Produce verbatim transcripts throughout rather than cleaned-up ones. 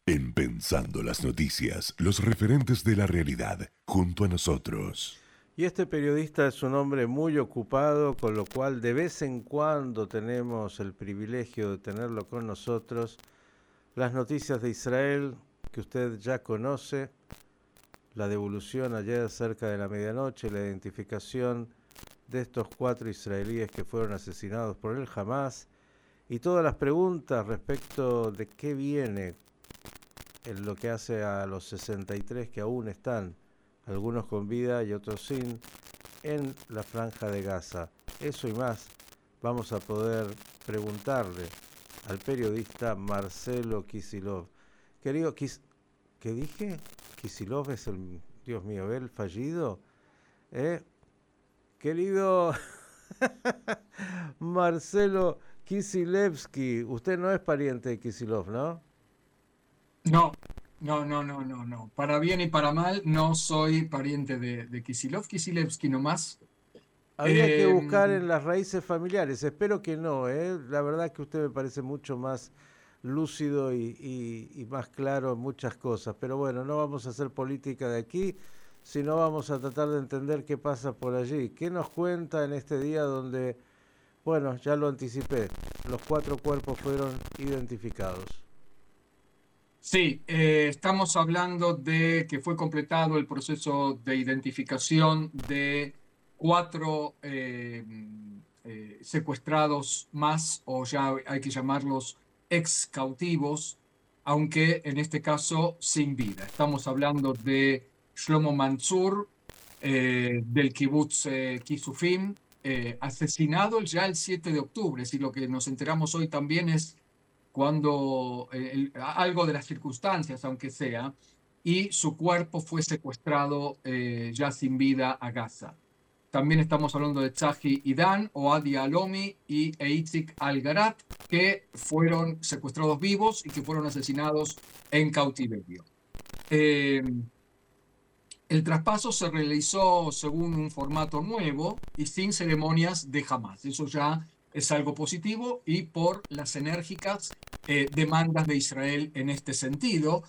En Pensando las Noticias, los referentes de la realidad, junto a nosotros. Y este periodista es un hombre muy ocupado, con lo cual de vez en cuando tenemos el privilegio de tenerlo con nosotros. Las noticias de Israel, que usted ya conoce, la devolución ayer cerca de la medianoche, la identificación de estos cuatro israelíes que fueron asesinados por el Hamas, y todas las preguntas respecto de qué viene en lo que hace a los sesenta y tres que aún están, algunos con vida y otros sin, en la Franja de Gaza. Eso y más vamos a poder preguntarle al periodista Marcelo Kisilov. Querido, Kis, ¿qué dije? Kisilov es el, Dios mío, el fallido. ¿Eh? Querido Marcelo Kisilevsky, usted no es pariente de Kisilov, ¿no? No, no, no, no, no, no. Para bien y para mal, no soy pariente de, de Kisilov, Kisilevsky nomás. Habría Eh, que buscar en las raíces familiares, espero que no, ¿eh? La verdad que usted me parece mucho más lúcido y, y, y más claro en muchas cosas, pero bueno, no vamos a hacer política de aquí, sino vamos a tratar de entender qué pasa por allí. ¿Qué nos cuenta en este día donde, bueno, ya lo anticipé, los cuatro cuerpos fueron identificados? Sí, eh, estamos hablando de que fue completado el proceso de identificación de cuatro eh, eh, secuestrados más, o ya hay que llamarlos ex cautivos, aunque en este caso sin vida. Estamos hablando de Shlomo Mantzur, eh, del kibutz eh, Kisufim, eh, asesinado ya el siete de octubre. Si lo que nos enteramos hoy también es cuando eh, el, algo de las circunstancias, aunque sea, y su cuerpo fue secuestrado eh, ya sin vida a Gaza. También estamos hablando de Tzahi Idan, Oadi Alomi y Eitzik Algarat, que fueron secuestrados vivos y que fueron asesinados en cautiverio. Eh, el traspaso se realizó según un formato nuevo y sin ceremonias de Hamas. Eso ya es algo positivo y por las enérgicas eh, demandas de Israel en este sentido.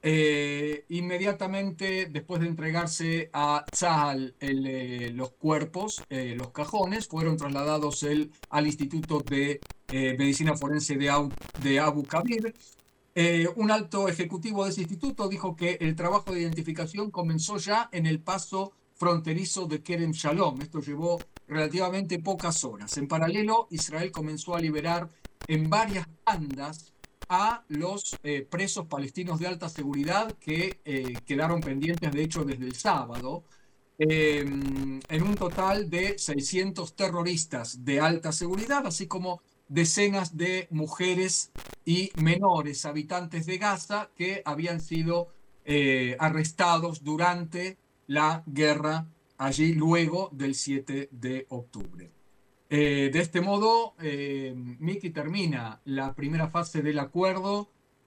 Eh, inmediatamente después de entregarse a Tzahal el, eh, los cuerpos, eh, los cajones, fueron trasladados el, al Instituto de eh, Medicina Forense de, Au, de Abu Kabir. Eh, un alto ejecutivo de ese instituto dijo que el trabajo de identificación comenzó ya en el paso fronterizo de Kerem Shalom. Esto llevó relativamente pocas horas. En paralelo, Israel comenzó a liberar en varias bandas a los eh, presos palestinos de alta seguridad que eh, quedaron pendientes, de hecho, desde el sábado. Eh, en un total de seiscientos terroristas de alta seguridad, así como decenas de mujeres y menores habitantes de Gaza que habían sido eh, arrestados durante la guerra allí luego del siete de octubre. Eh, de este modo, eh, Miki termina la primera fase del acuerdo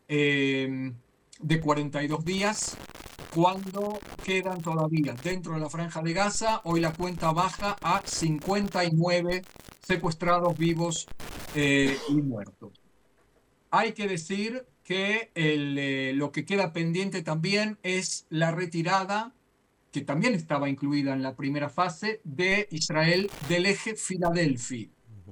eh, de cuarenta y dos días, cuando quedan todavía dentro de la Franja de Gaza. Hoy la cuenta baja a cincuenta y nueve secuestrados vivos eh, y muertos. Hay que decir que el, eh, lo que queda pendiente también es la retirada, que también estaba incluida en la primera fase, de Israel del eje Filadelfia.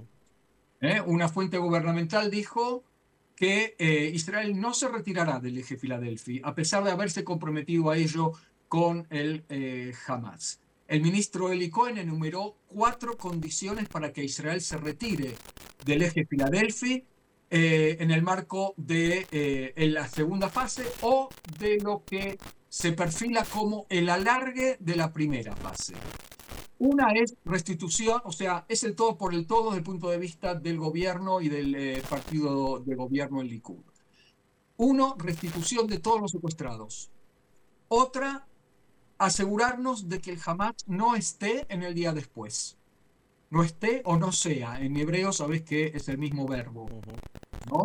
¿Eh? Una fuente gubernamental dijo que eh, Israel no se retirará del eje Filadelfia, a pesar de haberse comprometido a ello con el eh, Hamas. El ministro Eli Cohen enumeró cuatro condiciones para que Israel se retire del eje Filadelfia eh, en el marco de eh, en la segunda fase o de lo que se perfila como el alargue de la primera fase. Una es restitución, o sea, es el todo por el todo desde el punto de vista del gobierno y del eh, partido de gobierno, el Likud. Uno, restitución de todos los secuestrados. Otra, asegurarnos de que el Hamas no esté en el día después. No esté o no sea. En hebreo sabés que es el mismo verbo, ¿no?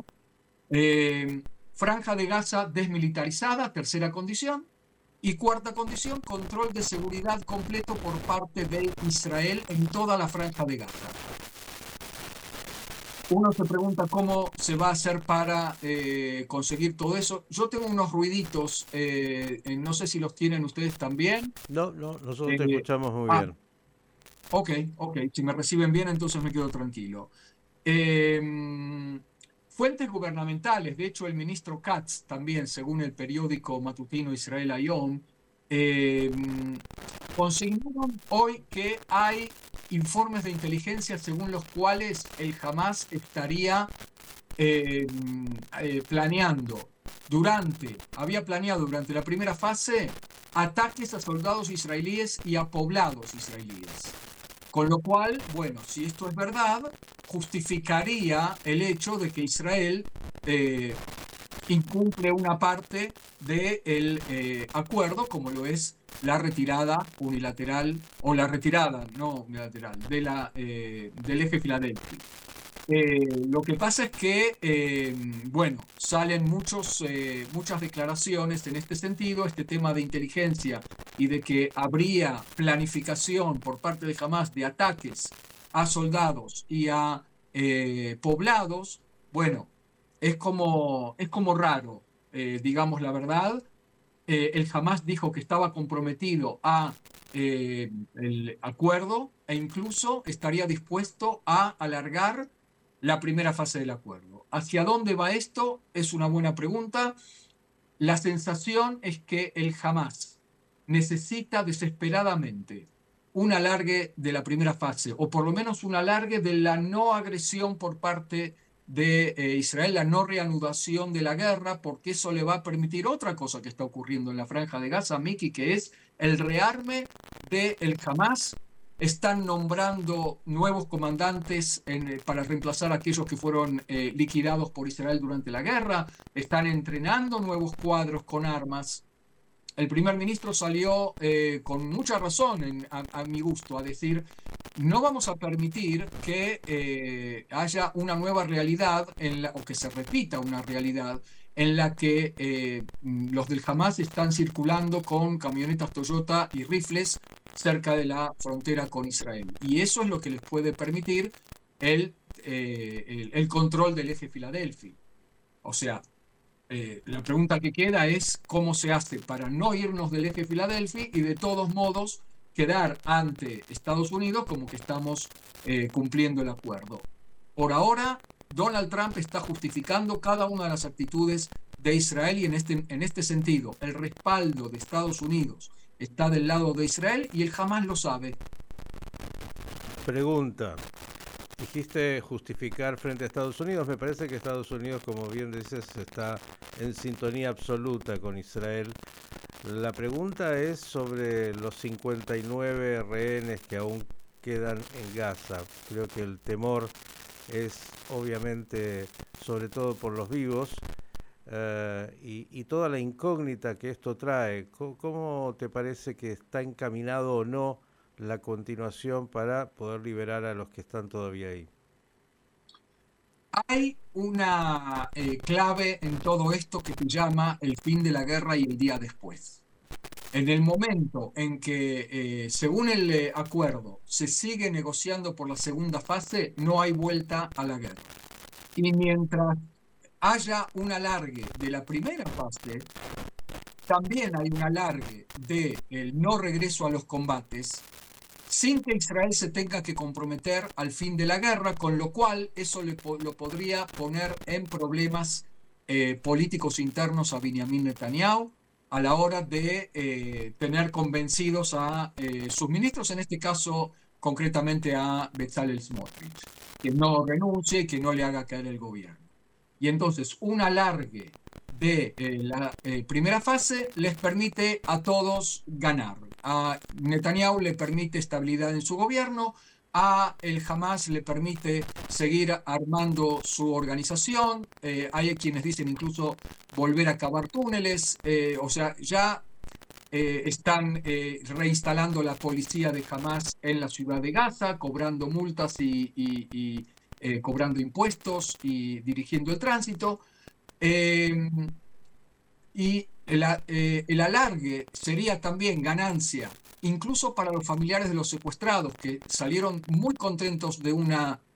Eh, Franja de Gaza desmilitarizada, tercera condición. Y cuarta condición, control de seguridad completo por parte de Israel en toda la Franja de Gaza. uno se pregunta cómo se va a hacer para eh, conseguir todo eso. Yo tengo unos ruiditos, eh, eh, no sé si los tienen ustedes también. No, no, nosotros Eh, te escuchamos muy ah, bien. ok, ok, si me reciben bien, entonces me quedo tranquilo. Eh, fuentes gubernamentales, de hecho el ministro Katz también, según el periódico matutino Israel Hayom, eh, consignaron hoy que hay informes de inteligencia según los cuales el Hamas estaría eh, eh, planeando durante, había planeado durante la primera fase ataques a soldados israelíes y a poblados israelíes. Con lo cual, bueno, si esto es verdad, justificaría el hecho de que Israel eh, incumple una parte del eh, acuerdo, como lo es la retirada unilateral, o la retirada, no unilateral, de la, eh, del eje Filadelfia. Eh, lo que pasa es que, eh, bueno, salen muchos, eh, muchas declaraciones en este sentido, este tema de inteligencia y de que habría planificación por parte de Hamas de ataques a soldados y a eh, poblados. Bueno, es como, es como raro, eh, digamos la verdad. Eh, el Hamas dijo que estaba comprometido a eh, el acuerdo e incluso estaría dispuesto a alargar la primera fase del acuerdo. ¿Hacia dónde va esto? Es una buena pregunta. La sensación es que el Hamas necesita desesperadamente un alargue de la primera fase, o por lo menos un alargue de la no agresión por parte de eh, Israel, la no reanudación de la guerra, porque eso le va a permitir otra cosa que está ocurriendo en la Franja de Gaza, Miki, que es el rearme del Hamas. Están nombrando nuevos comandantes en, para reemplazar a aquellos que fueron eh, liquidados por Israel durante la guerra. Están entrenando nuevos cuadros con armas. El primer ministro salió eh, con mucha razón, en, a, a mi gusto, a decir, no vamos a permitir que eh, haya una nueva realidad, en la, o que se repita una realidad, en la que eh, los del Hamas están circulando con camionetas Toyota y rifles cerca de la frontera con Israel. Y eso es lo que les puede permitir el, eh, el, el control del eje Filadelfia. O sea, eh, la pregunta que queda es cómo se hace para no irnos del eje Filadelfia y de todos modos quedar ante Estados Unidos como que estamos eh, cumpliendo el acuerdo. Por ahora, Donald Trump está justificando cada una de las actitudes de Israel y en este, en este sentido, el respaldo de Estados Unidos está del lado de Israel y él jamás lo sabe. Pregunta. Dijiste justificar frente a Estados Unidos. Me parece que Estados Unidos, como bien dices, está en sintonía absoluta con Israel. La pregunta es sobre los cincuenta y nueve rehenes que aún quedan en Gaza. Creo que el temor es obviamente sobre todo por los vivos. Uh, y, y toda la incógnita que esto trae. ¿Cómo, ¿Cómo te parece que está encaminado o no la continuación para poder liberar a los que están todavía ahí? Hay una eh, clave en todo esto que se llama el fin de la guerra y el día después. En el momento en que, eh, según el eh, acuerdo, se sigue negociando por la segunda fase, no hay vuelta a la guerra. Y mientras haya un alargue de la primera fase, también hay un alargue del no regreso a los combates, sin que Israel se tenga que comprometer al fin de la guerra, con lo cual eso le, lo podría poner en problemas eh, políticos internos a Benjamin Netanyahu a la hora de eh, tener convencidos a eh, sus ministros, en este caso concretamente a Bezalel Smotrich, que no renuncie, que no le haga caer el gobierno. Y entonces un alargue de eh, la eh, primera fase les permite a todos ganar. A Netanyahu le permite estabilidad en su gobierno, a el Hamas le permite seguir armando su organización, eh, hay quienes dicen incluso volver a cavar túneles, eh, o sea, ya eh, están eh, reinstalando la policía de Hamas en la ciudad de Gaza, cobrando multas y, y, y eh, cobrando impuestos y dirigiendo el tránsito. Eh, y el, eh, el alargue sería también ganancia, incluso para los familiares de los secuestrados, que salieron muy contentos de una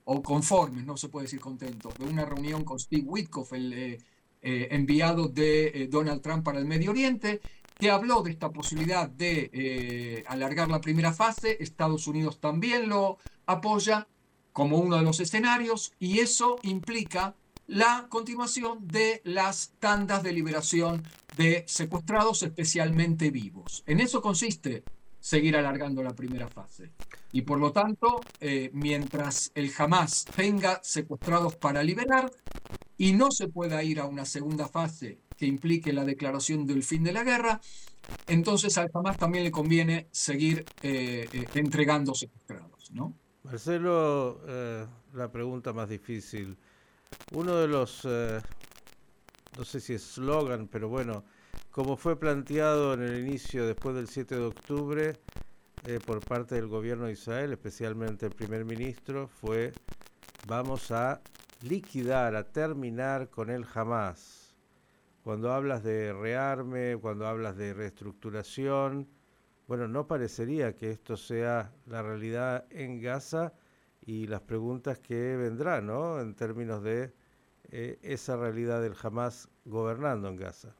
o conformes, no se puede decir contentos, de una reunión con Steve Witkoff, el eh, eh, enviado de eh, Donald Trump para el Medio Oriente, que habló de esta posibilidad de eh, alargar la primera fase. Estados Unidos también lo apoya como uno de los escenarios, y eso implica la continuación de las tandas de liberación de secuestrados, especialmente vivos. En eso consiste seguir alargando la primera fase. Y por lo tanto, eh, mientras el Hamas tenga secuestrados para liberar y no se pueda ir a una segunda fase que implique la declaración del fin de la guerra, entonces al Hamas también le conviene seguir eh, eh, entregando secuestrados, ¿no? Marcelo, eh, la pregunta más difícil. Uno de los, eh, no sé si es eslogan, pero bueno, como fue planteado en el inicio, después del siete de octubre, eh, por parte del gobierno de Israel, especialmente el primer ministro, fue: vamos a liquidar, a terminar con el Hamas. Cuando hablas de rearme, cuando hablas de reestructuración, bueno, no parecería que esto sea la realidad en Gaza, y las preguntas que vendrán, ¿no?, en términos de eh, esa realidad del Hamas gobernando en Gaza.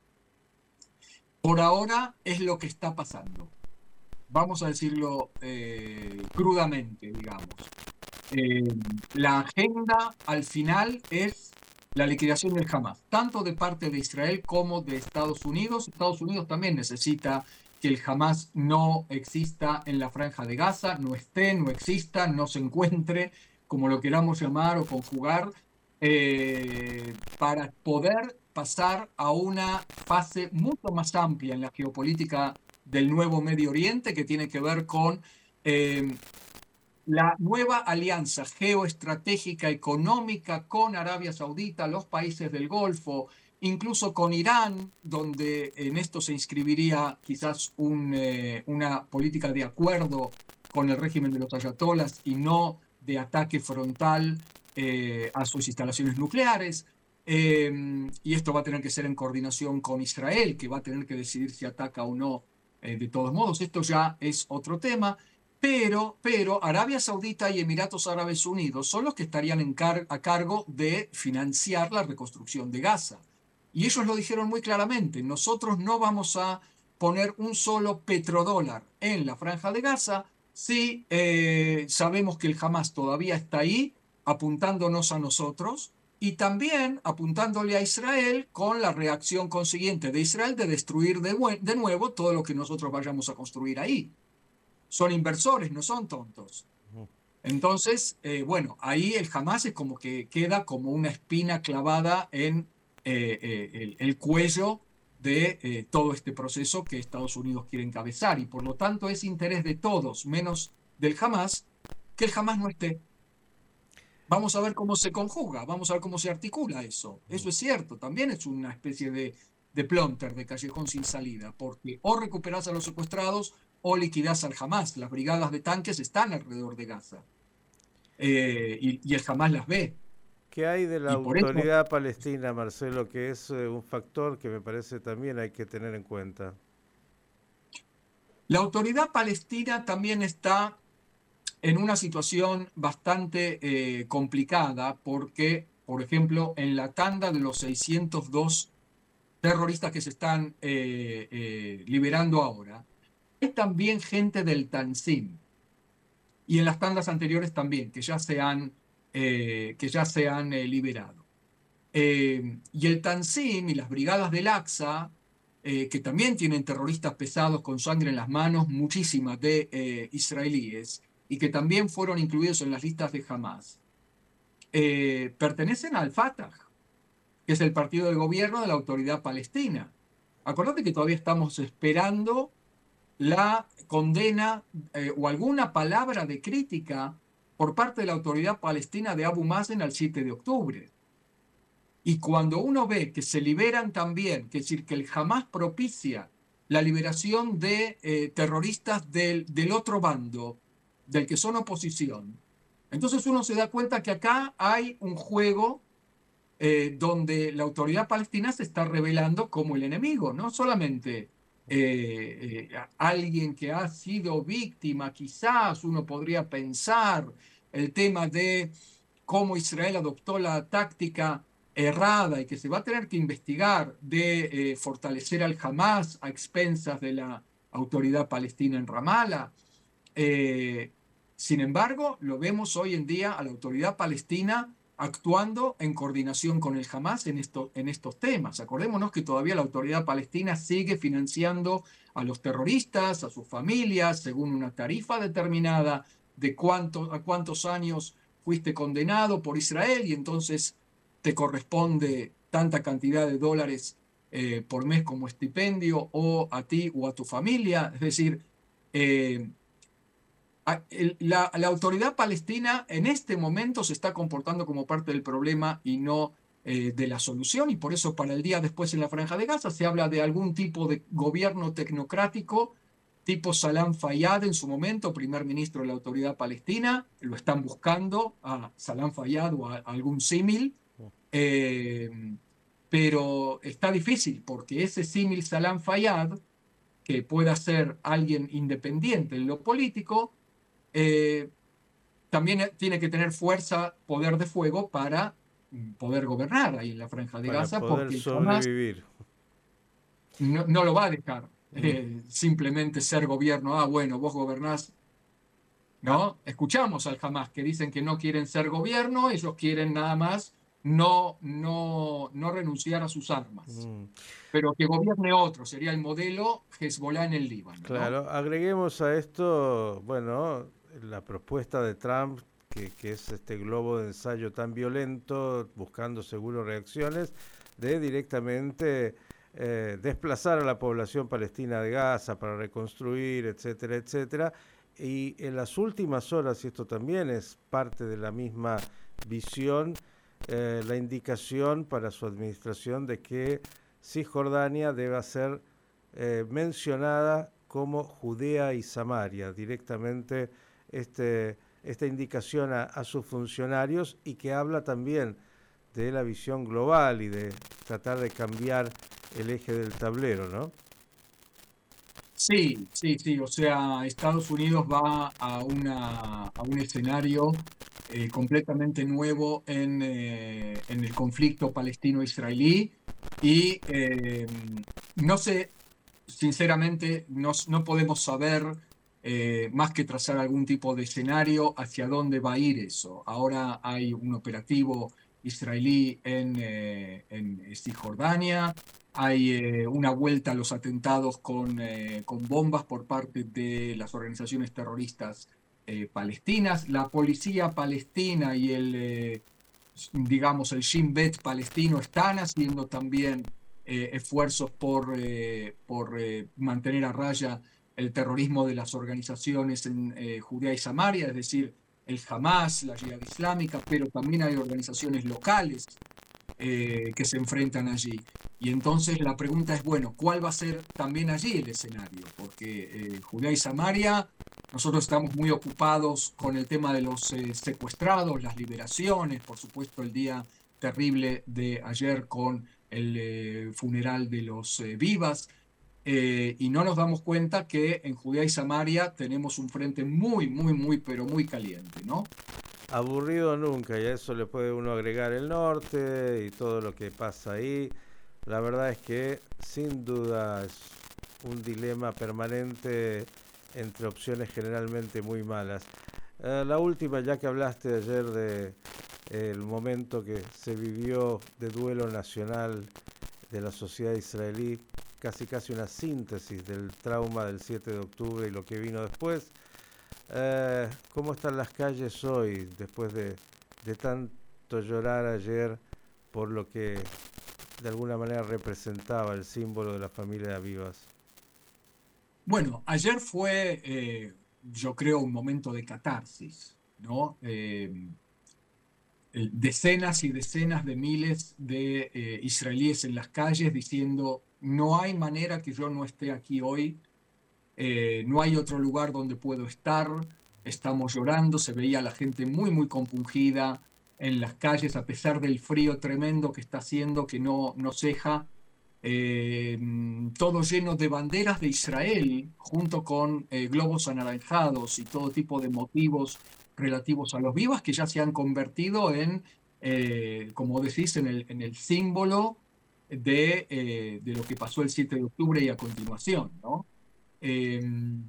Por ahora es lo que está pasando. Vamos a decirlo eh, crudamente, digamos. Eh, la agenda al final es la liquidación del Hamas, tanto de parte de Israel como de Estados Unidos. Estados Unidos también necesita que el Hamas no exista en la franja de Gaza, no esté, no exista, no se encuentre, como lo queramos llamar o conjugar, eh, para poder pasar a una fase mucho más amplia en la geopolítica del nuevo Medio Oriente, que tiene que ver con eh, la nueva alianza geoestratégica económica con Arabia Saudita, los países del Golfo, incluso con Irán, donde en esto se inscribiría quizás un, eh, una política de acuerdo con el régimen de los ayatolas y no de ataque frontal eh, a sus instalaciones nucleares. Eh, y esto va a tener que ser en coordinación con Israel, que va a tener que decidir si ataca o no. Eh, de todos modos, esto ya es otro tema. Pero, pero Arabia Saudita y Emiratos Árabes Unidos son los que estarían en car a cargo de financiar la reconstrucción de Gaza. Y ellos lo dijeron muy claramente: nosotros no vamos a poner un solo petrodólar en la franja de Gaza si eh, sabemos que el Hamas todavía está ahí apuntándonos a nosotros, y también apuntándole a Israel, con la reacción consiguiente de Israel de destruir de, de nuevo todo lo que nosotros vayamos a construir ahí. Son inversores, no son tontos. Entonces, eh, bueno, ahí el Hamas es como que queda como una espina clavada en eh, eh, el, el cuello de eh, todo este proceso que Estados Unidos quiere encabezar, y por lo tanto es interés de todos, menos del Hamas, que el Hamas no esté. Vamos a ver cómo se conjuga, vamos a ver cómo se articula eso. Eso es cierto, también es una especie de, de plonter, de callejón sin salida, porque o recuperás a los secuestrados o liquidás al Hamas. Las brigadas de tanques están alrededor de Gaza, eh, y, y el Hamas las ve. ¿Qué hay de la y autoridad eso, palestina, Marcelo, que es eh, un factor que me parece también hay que tener en cuenta? La autoridad palestina también está en una situación bastante eh, complicada, porque, por ejemplo, en la tanda de los seiscientos dos terroristas que se están eh, eh, liberando ahora, hay también gente del Tanzim, y en las tandas anteriores también, que ya se han, eh, que ya se han eh, liberado. Eh, y el Tanzim y las brigadas del Aqsa, eh, que también tienen terroristas pesados con sangre en las manos, muchísimas de eh, israelíes, y que también fueron incluidos en las listas de Hamas, eh, pertenecen al Fatah, que es el partido de gobierno de la autoridad palestina. Acordate que todavía estamos esperando la condena eh, o alguna palabra de crítica por parte de la autoridad palestina de Abu Mazen al siete de octubre. Y cuando uno ve que se liberan también, que es decir, que el Hamas propicia la liberación de eh, terroristas del, del otro bando, del que son oposición, entonces uno se da cuenta que acá hay un juego eh, donde la autoridad palestina se está revelando como el enemigo, no solamente eh, eh, alguien que ha sido víctima, quizás uno podría pensar, el tema de cómo Israel adoptó la táctica errada y que se va a tener que investigar de eh, fortalecer al Hamas a expensas de la autoridad palestina en Ramallah. Eh, sin embargo, lo vemos hoy en día a la autoridad palestina actuando en coordinación con el Hamas en, esto, en estos temas. Acordémonos que todavía la autoridad palestina sigue financiando a los terroristas, a sus familias, según una tarifa determinada de cuánto, a cuántos años fuiste condenado por Israel y entonces te corresponde tanta cantidad de dólares eh, por mes como estipendio, o a ti o a tu familia. Es decir, eh, La, la autoridad palestina en este momento se está comportando como parte del problema y no eh, de la solución, y por eso para el día después en la Franja de Gaza se habla de algún tipo de gobierno tecnocrático tipo Salam Fayyad en su momento, primer ministro de la autoridad palestina. Lo están buscando a Salam Fayyad o a, a algún símil, eh, pero está difícil porque ese símil Salam Fayyad, que pueda ser alguien independiente en lo político, Eh, también tiene que tener fuerza, poder de fuego para poder gobernar ahí en la Franja de para Gaza, poder porque sobrevivir. No, no lo va a dejar eh, simplemente ser gobierno. Ah, bueno, vos gobernás. No, escuchamos al Hamas que dicen que no quieren ser gobierno, ellos quieren nada más no, no, no renunciar a sus armas. Mm. Pero que gobierne otro, sería el modelo Hezbollah en el Líbano. Claro, ¿no? Agreguemos a esto, bueno, la propuesta de Trump, que, que es este globo de ensayo tan violento, buscando seguro reacciones, de directamente eh, desplazar a la población palestina de Gaza para reconstruir, etcétera, etcétera. Y en las últimas horas, y esto también es parte de la misma visión, eh, la indicación para su administración de que Cisjordania debe ser eh, mencionada como Judea y Samaria, directamente este, esta indicación a, a sus funcionarios, y que habla también de la visión global y de tratar de cambiar el eje del tablero, ¿no? Sí, sí, sí, o sea, Estados Unidos va a, una, a un escenario eh, completamente nuevo en, eh, en el conflicto palestino-israelí, y eh, no sé, sinceramente, no, no podemos saber eh, más que trazar algún tipo de escenario hacia dónde va a ir eso. Ahora hay un operativo israelí en, eh, en Cisjordania. Hay eh, una vuelta a los atentados con, eh, con bombas por parte de las organizaciones terroristas eh, palestinas. La policía palestina y el, eh, digamos, el Shin Bet palestino están haciendo también eh, esfuerzos por, eh, por eh, mantener a raya el terrorismo de las organizaciones en eh, Judea y Samaria, es decir, el Hamas, la Yihad Islámica, pero también hay organizaciones locales Eh, que se enfrentan allí. Y entonces la pregunta es, bueno, ¿cuál va a ser también allí el escenario? Porque eh, Judea y Samaria, nosotros estamos muy ocupados con el tema de los eh, secuestrados, las liberaciones, por supuesto el día terrible de ayer con el eh, funeral de los eh, vivas, eh, y no nos damos cuenta que en Judea y Samaria tenemos un frente muy, muy, muy, pero muy caliente, ¿no? Aburrido nunca, y a eso le puede uno agregar el norte y todo lo que pasa ahí. La verdad es que sin duda es un dilema permanente entre opciones generalmente muy malas. Eh, la última, ya que hablaste ayer de eh, el momento que se vivió de duelo nacional de la sociedad israelí, casi casi una síntesis del trauma del siete de octubre y lo que vino después. Eh, ¿Cómo están las calles hoy, después de, de tanto llorar ayer por lo que de alguna manera representaba el símbolo de la familia Vivas? Bueno, ayer fue, eh, yo creo, un momento de catarsis, ¿no? Eh, decenas y decenas de miles de eh, israelíes en las calles diciendo, no hay manera que yo no esté aquí hoy. Eh, no hay otro lugar donde puedo estar, estamos llorando. Se veía a la gente muy, muy compungida en las calles, a pesar del frío tremendo que está haciendo, que no, no ceja. Eh, todo lleno de banderas de Israel, junto con eh, globos anaranjados y todo tipo de motivos relativos a los vivas, que ya se han convertido en, eh, como decís, en el, en el símbolo de, eh, de lo que pasó el siete de octubre y a continuación, ¿no? Eh,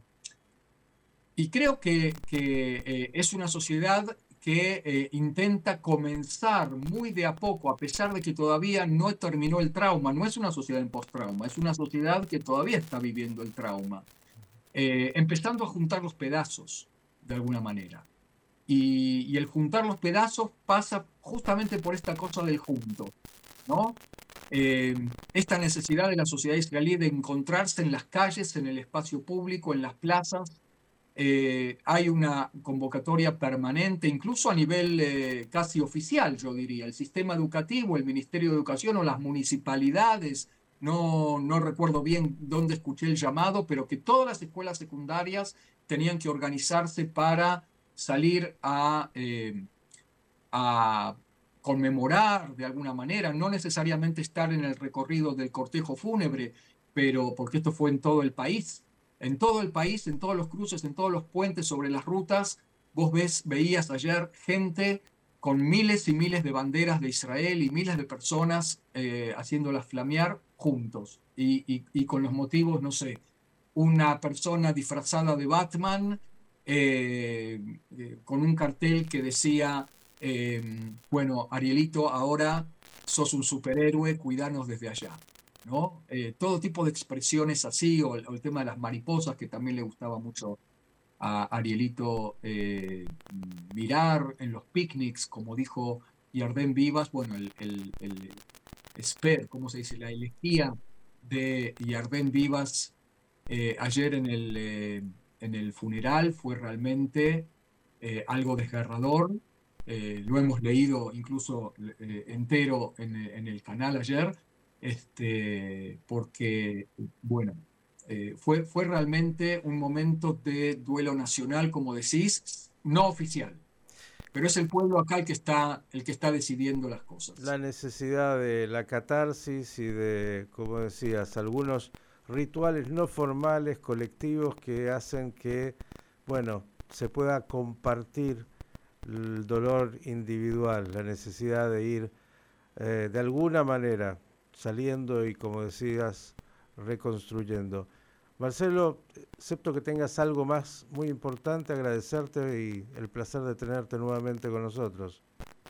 y creo que, que eh, es una sociedad que eh, intenta comenzar muy de a poco, a pesar de que todavía no terminó el trauma. No es una sociedad en post-trauma, es una sociedad que todavía está viviendo el trauma, eh, empezando a juntar los pedazos, de alguna manera. Y, y el juntar los pedazos pasa justamente por esta cosa del junto, ¿no? Eh, esta necesidad de la sociedad israelí de encontrarse en las calles, en el espacio público, en las plazas. Eh, hay una convocatoria permanente, incluso a nivel eh, casi oficial, yo diría. El sistema educativo, el Ministerio de Educación o las municipalidades, no, no recuerdo bien dónde escuché el llamado, pero que todas las escuelas secundarias tenían que organizarse para salir a, eh, a conmemorar de alguna manera, no necesariamente estar en el recorrido del cortejo fúnebre, pero porque esto fue en todo el país. En todo el país, en todos los cruces, en todos los puentes, sobre las rutas, vos ves, veías ayer gente con miles y miles de banderas de Israel y miles de personas eh, haciéndolas flamear juntos. Y, y, y con los motivos, no sé, una persona disfrazada de Batman eh, eh, con un cartel que decía, eh, bueno, Arielito, ahora sos un superhéroe, cuidanos desde allá. ¿No? Eh, todo tipo de expresiones así, o el, o el tema de las mariposas, que también le gustaba mucho a Arielito eh, mirar en los picnics, como dijo Yarden Vivas. Bueno, el, el, el esper, ¿cómo se dice? La elegía de Yarden Vivas eh, ayer en el, eh, en el funeral fue realmente eh, algo desgarrador. Eh, lo hemos leído incluso eh, entero en, en el canal ayer. Este, porque, bueno, eh, fue, fue realmente un momento de duelo nacional, como decís, no oficial, pero es el pueblo acá el que está, el que está decidiendo las cosas. La necesidad de la catarsis y de, como decías, algunos rituales no formales, colectivos, que hacen que, bueno, se pueda compartir el dolor individual, la necesidad de ir eh, de alguna manera saliendo y, como decías, reconstruyendo. Marcelo, excepto que tengas algo más muy importante, agradecerte y el placer de tenerte nuevamente con nosotros.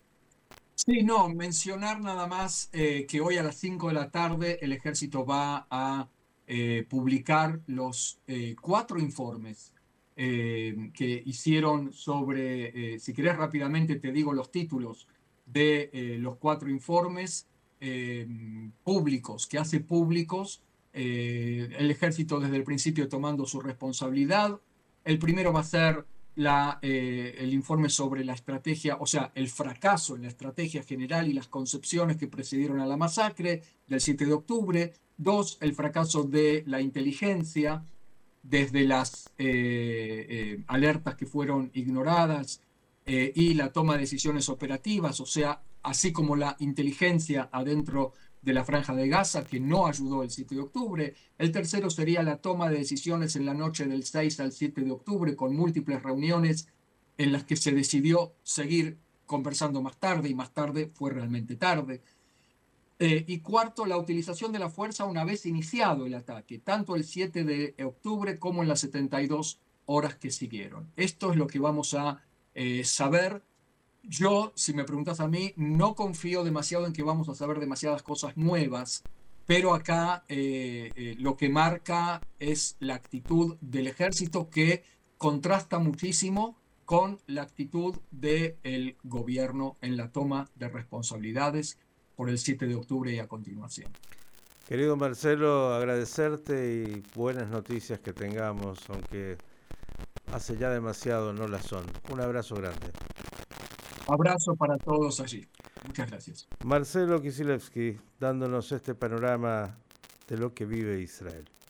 Sí, no, mencionar nada más eh, que hoy a las cinco de la tarde el Ejército va a eh, publicar los eh, cuatro informes eh, que hicieron sobre, eh, si querés rápidamente te digo los títulos de eh, los cuatro informes eh, públicos, que hace públicos eh, el Ejército desde el principio tomando su responsabilidad. El primero va a ser La, eh, el informe sobre la estrategia, o sea, el fracaso en la estrategia general y las concepciones que precedieron a la masacre del siete de octubre. Dos, el fracaso de la inteligencia, desde las eh, eh, alertas que fueron ignoradas eh, y la toma de decisiones operativas, o sea, así como la inteligencia adentro de la Franja de Gaza, que no ayudó el siete de octubre. El tercero sería la toma de decisiones en la noche del seis al siete de octubre, con múltiples reuniones en las que se decidió seguir conversando más tarde, y más tarde fue realmente tarde. Eh, y cuarto, la utilización de la fuerza una vez iniciado el ataque, tanto el siete de octubre como en las setenta y dos horas que siguieron. Esto es lo que vamos a eh, saber. Yo, si me preguntas a mí, no confío demasiado en que vamos a saber demasiadas cosas nuevas, pero acá eh, eh, lo que marca es la actitud del ejército, que contrasta muchísimo con la actitud del gobierno en la toma de responsabilidades por el siete de octubre y a continuación. Querido Marcelo, agradecerte y buenas noticias que tengamos, aunque hace ya demasiado no las son. Un abrazo grande. Abrazo para todos allí. Muchas gracias. Marcelo Kisilevsky, dándonos este panorama de lo que vive Israel.